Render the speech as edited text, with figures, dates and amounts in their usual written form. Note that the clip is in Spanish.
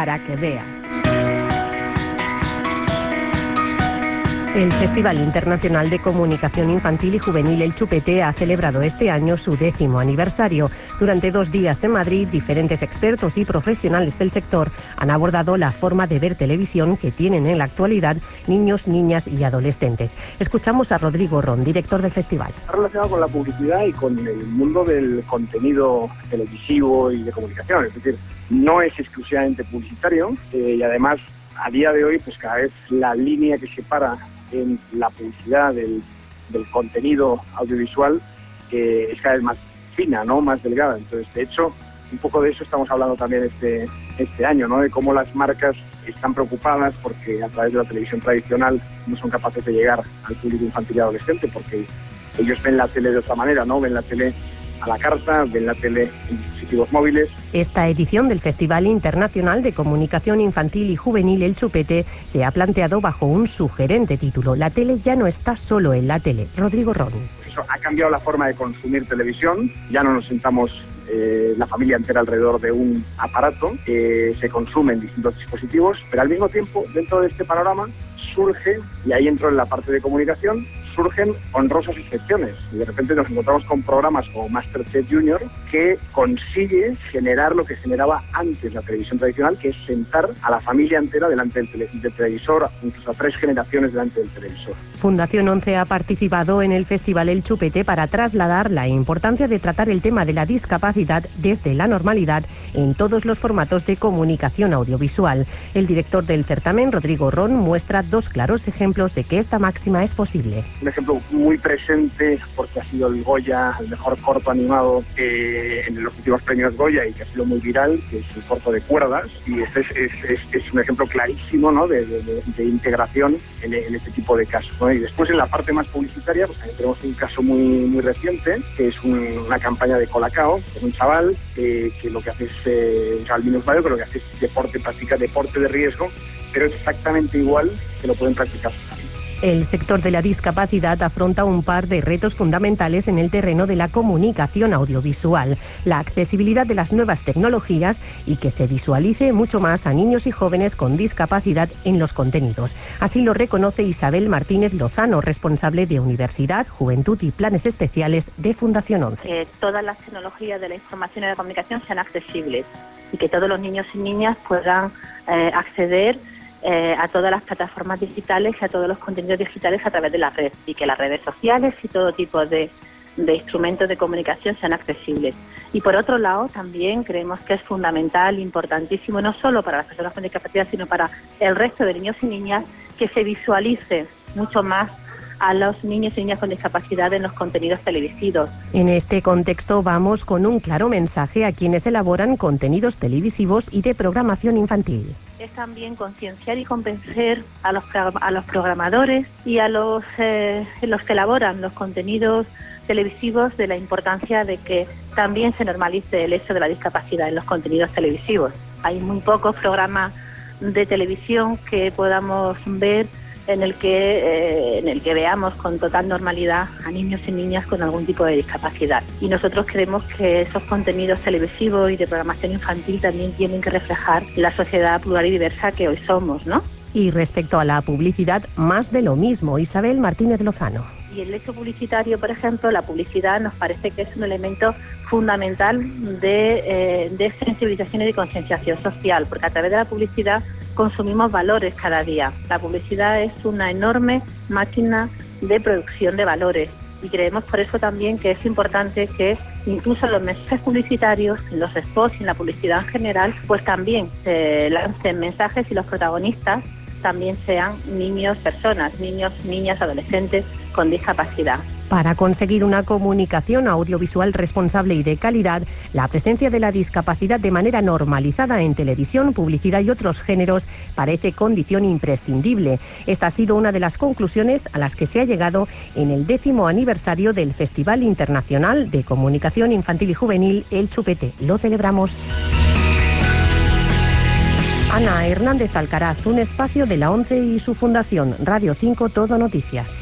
para que veas. El Festival Internacional de Comunicación Infantil y Juvenil El Chupete ha celebrado este año su 10º aniversario. Durante 2 días en Madrid, diferentes expertos y profesionales del sector han abordado la forma de ver televisión que tienen en la actualidad niños, niñas y adolescentes. Escuchamos a Rodrigo Ron, director del festival. Está relacionado con la publicidad y con el mundo del contenido televisivo y de comunicación. Es decir, no es exclusivamente publicitario y además a día de hoy pues cada vez la línea que separa en la publicidad del contenido audiovisual es cada vez más fina, ¿no? Más delgada. Entonces, de hecho, un poco de eso estamos hablando también este año, ¿no? De cómo las marcas están preocupadas porque a través de la televisión tradicional no son capaces de llegar al público infantil y adolescente, porque ellos ven la tele de otra manera, ¿no? Ven la tele a la carta, ven la tele en dispositivos móviles. Esta edición del Festival Internacional de Comunicación Infantil y Juvenil El Chupete se ha planteado bajo un sugerente título: La tele ya no está solo en la tele. Rodrigo Ron. Eso ha cambiado la forma de consumir televisión, ya no nos sentamos la familia entera alrededor de un aparato, se consume en distintos dispositivos, pero al mismo tiempo, dentro de este panorama, surge, y ahí entro en la parte de comunicación, surgen honrosas excepciones y de repente nos encontramos con programas como MasterChef Junior que consigue generar lo que generaba antes la televisión tradicional, que es sentar a la familia entera delante del televisor, incluso a 3 generaciones delante del televisor. Fundación 11 ha participado en el Festival El Chupete para trasladar la importancia de tratar el tema de la discapacidad desde la normalidad en todos los formatos de comunicación audiovisual. El director del certamen, Rodrigo Ron, muestra 2 claros ejemplos de que esta máxima es posible. Un ejemplo muy presente, porque ha sido el Goya, el mejor corto animado en los últimos premios Goya y que ha sido muy viral, que es el corto de Cuerdas, y este es un ejemplo clarísimo, ¿no? de integración en este tipo de casos, ¿no? Y después en la parte más publicitaria, pues también tenemos un caso muy reciente, que es una campaña de Colacao, es un chaval que lo que hace es, un chaval minusválido, que lo que hace es deporte, practica deporte de riesgo, pero es exactamente igual que lo pueden practicar sus amigos. El sector de la discapacidad afronta un par de retos fundamentales en el terreno de la comunicación audiovisual: la accesibilidad de las nuevas tecnologías y que se visualice mucho más a niños y jóvenes con discapacidad en los contenidos. Así lo reconoce Isabel Martínez Lozano, responsable de Universidad, Juventud y Planes Especiales de Fundación 11. Que todas las tecnologías de la información y de la comunicación sean accesibles y que todos los niños y niñas puedan acceder a todas las plataformas digitales y a todos los contenidos digitales a través de la red, y que las redes sociales y todo tipo de instrumentos de comunicación sean accesibles. Y por otro lado, también creemos que es fundamental, importantísimo, no solo para las personas con discapacidad, sino para el resto de niños y niñas, que se visualice mucho más a los niños y niñas con discapacidad en los contenidos televisivos. En este contexto vamos con un claro mensaje a quienes elaboran contenidos televisivos y de programación infantil. Es también concienciar y convencer a los programadores y a los que elaboran los contenidos televisivos de la importancia de que también se normalice el hecho de la discapacidad en los contenidos televisivos. Hay muy pocos programas de televisión que podamos ver en el que veamos con total normalidad a niños y niñas con algún tipo de discapacidad. Y nosotros creemos que esos contenidos televisivos y de programación infantil también tienen que reflejar la sociedad plural y diversa que hoy somos, ¿no? Y respecto a la publicidad, más de lo mismo. Isabel Martínez Lozano. Y el hecho publicitario, por ejemplo, la publicidad nos parece que es un elemento fundamental de sensibilización y de concienciación social, porque a través de la publicidad consumimos valores cada día. La publicidad es una enorme máquina de producción de valores y creemos por eso también que es importante que incluso en los mensajes publicitarios, en los spots y en la publicidad en general, pues también se lancen mensajes y los protagonistas también sean niños, niñas, adolescentes con discapacidad. Para conseguir una comunicación audiovisual responsable y de calidad, la presencia de la discapacidad de manera normalizada en televisión, publicidad y otros géneros parece condición imprescindible. Esta ha sido una de las conclusiones a las que se ha llegado en el 10º aniversario del Festival Internacional de Comunicación Infantil y Juvenil El Chupete. Lo celebramos. Ana Hernández Alcaraz, un espacio de la 11 y su fundación, Radio 5 Todo Noticias.